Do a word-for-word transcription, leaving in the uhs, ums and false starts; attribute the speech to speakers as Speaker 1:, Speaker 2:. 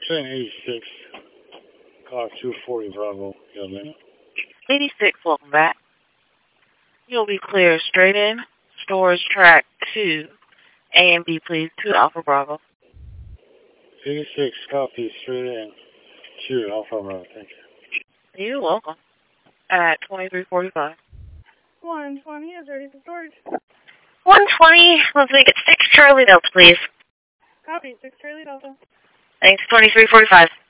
Speaker 1: Train eighty-six, car two forty Bravo, Yelena.
Speaker 2: eighty-six, welcome back. You'll be clear straight in. Stores track two. A and B, please. two Alpha Bravo.
Speaker 1: eighty-six, copy, straight in. two Alpha Bravo, thank you.
Speaker 2: You're welcome. At twenty-three forty-five.
Speaker 3: one twenty is ready for storage.
Speaker 2: one twenty, let's make it six Charlie Delta, please.
Speaker 3: Copy, six Charlie Delta.
Speaker 2: Thanks, twenty-three forty-five.